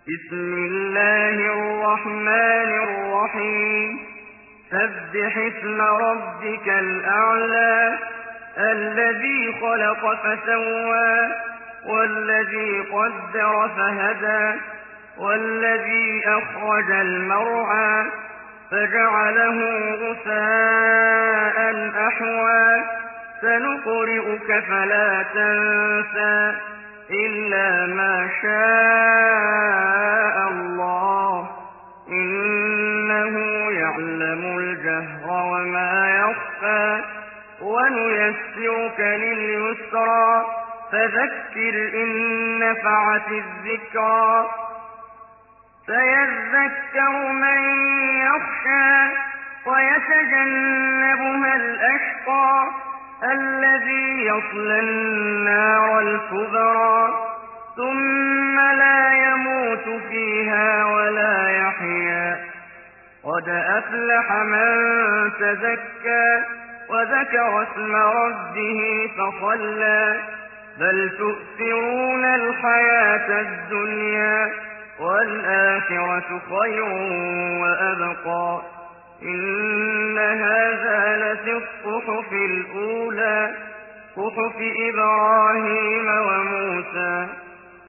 بسم الله الرحمن الرحيم سبح اسم ربك الأعلى الذي خلق فسوى والذي قدر فهدى والذي أخرج المرعى فجعله غثاء أحوى سنقرئك فلا تنسى إلا ما شاء الله إنه يعلم الجهر وما يخفى ونيسرك لليسرى فذكر إن نفعت الذكرى سيذكر من يخشى ويتجنبها الأشقى الذي يصلى النار الكبرى ثم لا يموت فيها ولا يحيا قد أفلح من تزكى وذكر اسم ربه فصلى بل تؤثرون الحياة الدنيا والآخرة خير وأبقى إن هذا لفي الصحف الأولى صحف إبراهيم وموسى